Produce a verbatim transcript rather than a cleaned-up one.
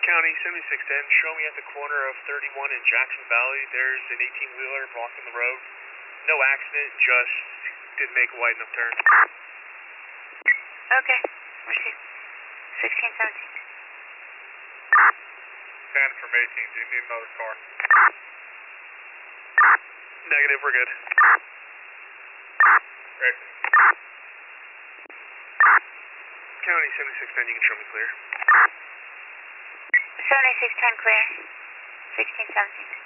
County seventy-six ten, show me at the corner of thirty-one in Jackson Valley. There's an eighteen-wheeler blocking the road. No accident, just didn't make a wide enough turn. Okay, received. sixteen seventeen. ten from eighteen, do you need another car? Negative, we're good. Great. County seventy-six ten, you can show me clear. seventy-six ten clear. sixteen seventeen.